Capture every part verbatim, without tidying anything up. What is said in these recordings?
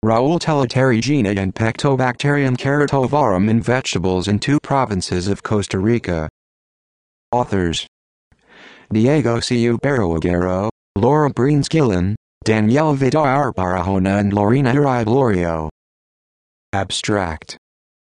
Rauwoltella terrigena and Pectobacterium keratovarum in vegetables in two provinces of Costa Rica. Authors: Diego C. Uberoaguero, Laura Breen-Skillen, Danielle Vidal Barahona and Lorena Iribe-Lorio. Abstract.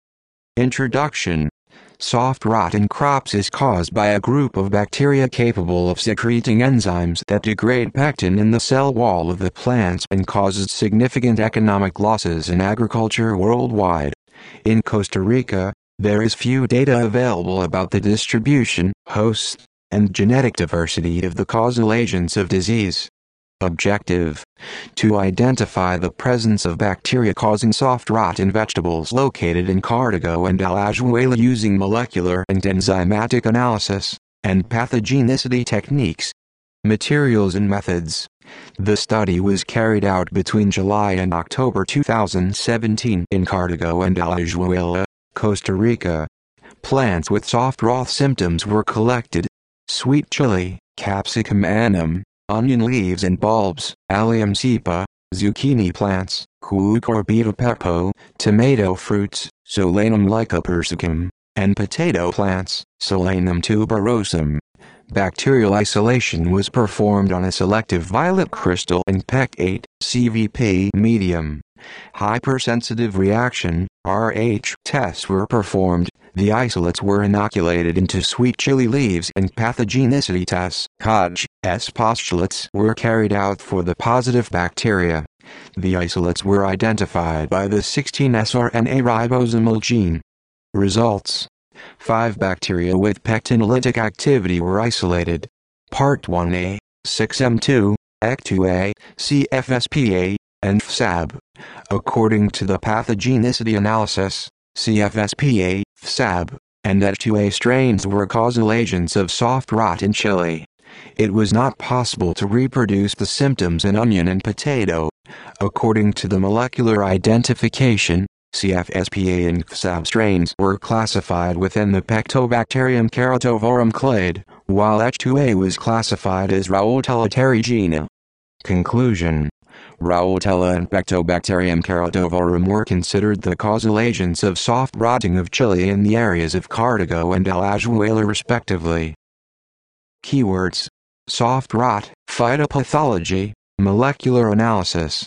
Introduction. Soft rot in crops is caused by a group of bacteria capable of secreting enzymes that degrade pectin in the cell wall of the plants and causes significant economic losses in agriculture worldwide. In Costa Rica, there is few data available about the distribution, hosts, and genetic diversity of the causal agents of disease. Objective: to identify the presence of bacteria causing soft rot in vegetables located in Cartago and Alajuela using molecular and enzymatic analysis, and pathogenicity techniques. Materials and methods. The study was carried out between July and October two thousand seventeen in Cartago and Alajuela, Costa Rica. Plants with soft rot symptoms were collected: sweet chili, Capsicum annuum, onion leaves and bulbs, Allium cepa, zucchini plants, Cucurbita pepo, tomato fruits, Solanum lycopersicum, and potato plants, Solanum tuberosum. Bacterial isolation was performed on a selective violet crystal and P E C eight C V P medium. Hypersensitive reaction R H tests were performed. The isolates were inoculated into sweet chili leaves and pathogenicity tests C O G S postulates were carried out for the positive bacteria. The isolates were identified by the sixteen S R N A ribosomal gene. Results: five bacteria with pectinolytic activity were isolated. Part one A, six M two, E C two A, C F S P A, and F S A B. According to the pathogenicity analysis, C F S P A, F S A B, and E C two A strains were causal agents of soft rot in chili. It was not possible to reproduce the symptoms in onion and potato. According to the molecular identification, C F S P A and F S A B strains were classified within the Pectobacterium keratovarum clade, while E C two A was classified as Rauwoltella terrigena. Conclusion: Rauwoltella and Pectobacterium keratovarum were considered the causal agents of soft rotting of chili in the areas of Cartago and Alajuela respectively. Keywords: soft rot, phytopathology, molecular analysis.